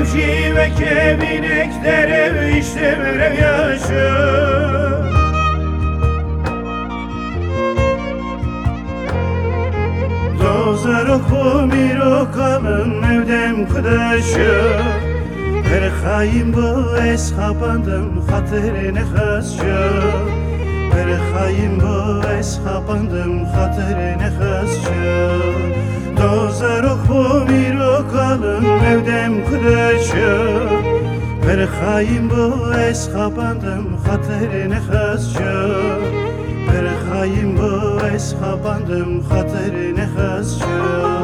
Civciv ve kebinek derev işte merev yaşı. Dozar oku miro kalın evdem kıdaşı. Her hayim bu es kapandım hatırine hasça. Her hayim bu es kapandım hatırine hasça. Dozar oku miro kalın evdem kıdaşı. Her hayim bu es kapandım hatırine hasça. Her hayim bu es kapandım hatırine hasça.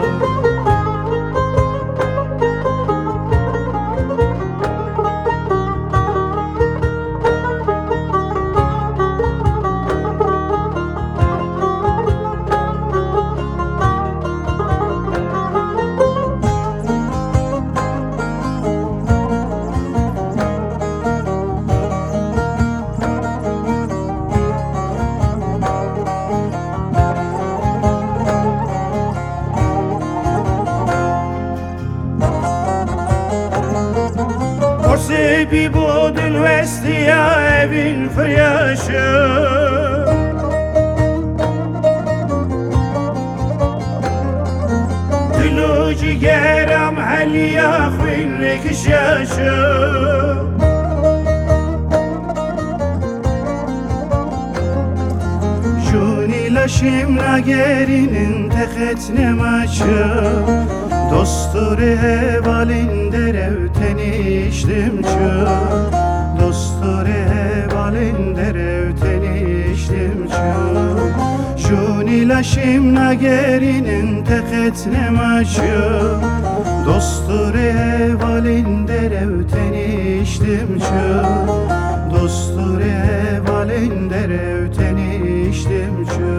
Sebi bodun vestiya evin fıryaşı. Dilu cigeram heliya khvinlik şaşı. Juni laşim nagerinin teketne maçı. Dostore valinde revteni işlimçü. Dostore valinde revteni işlimçü. Juni laşim nagerinin teketne maçı. Dostore valinde revteni işlimçü. Dostore valinde revteni işlimçü.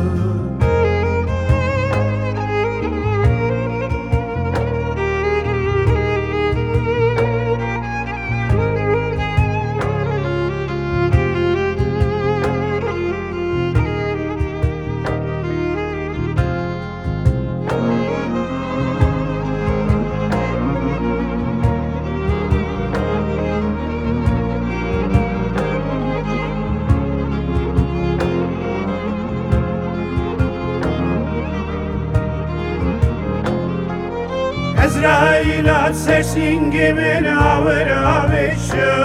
Ezrail at sesin gibi avır avışım.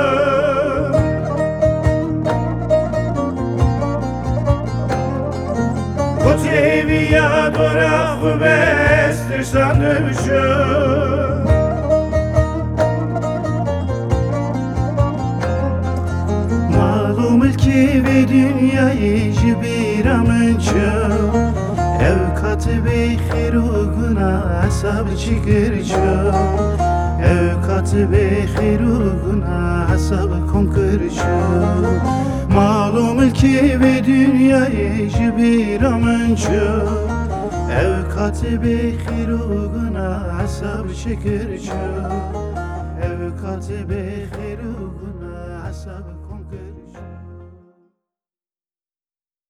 Bu teviya dorak bestir sanmışım. Malum ki ve dünyayı jibiramınçım. Ev katı-bi xiruguna asab çikirço. Ev katı-bi xiruguna asab konkirço. Malum ki ve dünyayı jibiramınço. Ev katı-bi xiruguna asab çikirço. Ev katı-bi xiruguna asab